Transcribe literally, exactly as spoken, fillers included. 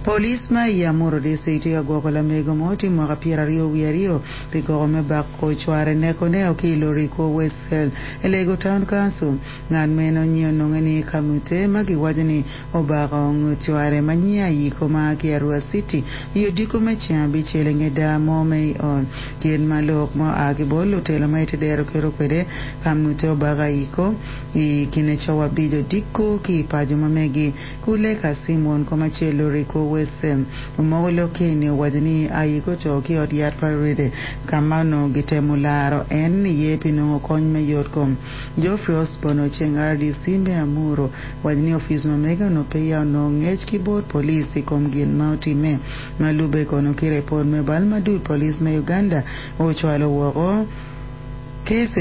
Police ma yamuro de seiti agoko la mego moti mwaka pira rio wiario piko me bako chware neko ne okilo riko Westfield Elego Town Council ngan meno nyo nongeni kamute magi wajani obako ngutware manyia yiko ma Kiarua City yodiko me chambi chelenge da mome on kien malok mo agibolo telo maite dero kero kwede kamute obaga yiko i kinechawa bijo diko ki pajuma megi kule kasimon koma chelo riko Wesem umawolo kini wajani ayiko choki odiat paride kamano gitemularo en yepi no konyme yotkom Geoffrey Osborne chengardi simbe amuro wajani office mamega no peya no ngech keyboard police kom gin mauti me malube kono ki report me balma du police me Uganda ochwalo wogo kese